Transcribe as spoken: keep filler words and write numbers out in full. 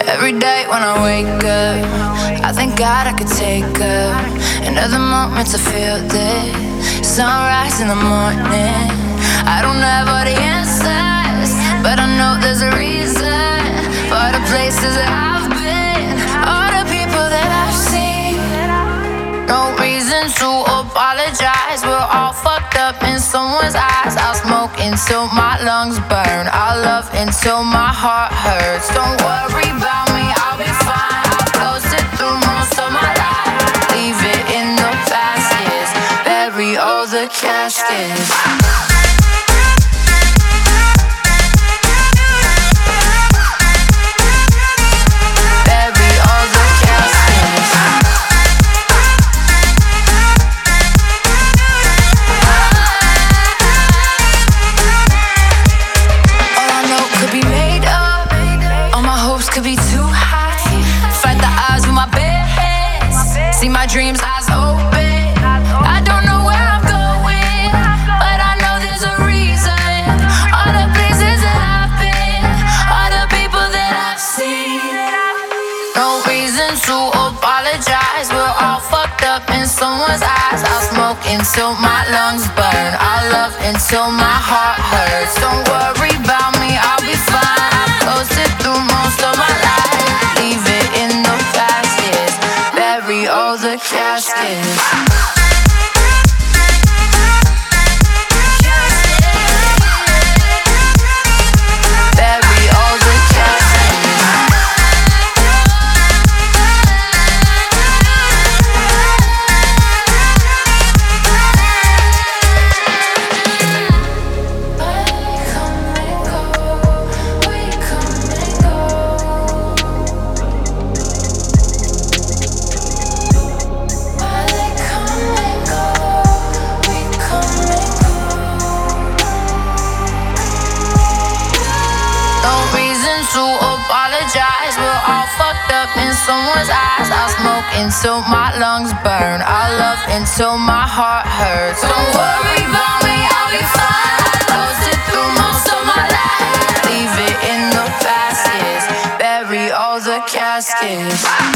Every day when I wake up, I thank God I could take up another moment to feel this sunrise in the morning. I don't have all the answers, but I know there's a reason for the places that I've been, all the people that I've seen. No reason to apologize, we're all fucked up in someone's eyes. I'll smoke until my lungs burn, I'll love until my heart hurts. Don't worry about me, I'll be fine. I've closed it through most of my life. Leave it in the past, yes. Bury all the caskets. Could be too high. Fight the odds with my bare hands. See my dreams eyes open. I don't know where I'm going, but I know there's a reason. All the places that I've been, all the people that I've seen. No reason to apologize, we're all fucked up in someone's eyes. I'll smoke until my lungs burn, I'll love until my heart hurts. Don't worry about me, I'll be fine. I've closed it through most of my life. Leave it in the past, yes. Bury all the caskets. To apologize, we're all fucked up in someone's eyes. I'll smoke until my lungs burn, I'll love until my heart hurts. Don't worry about me, I'll be fine. I closed it through most of my life. Leave it in the past, yes. Bury all the caskets.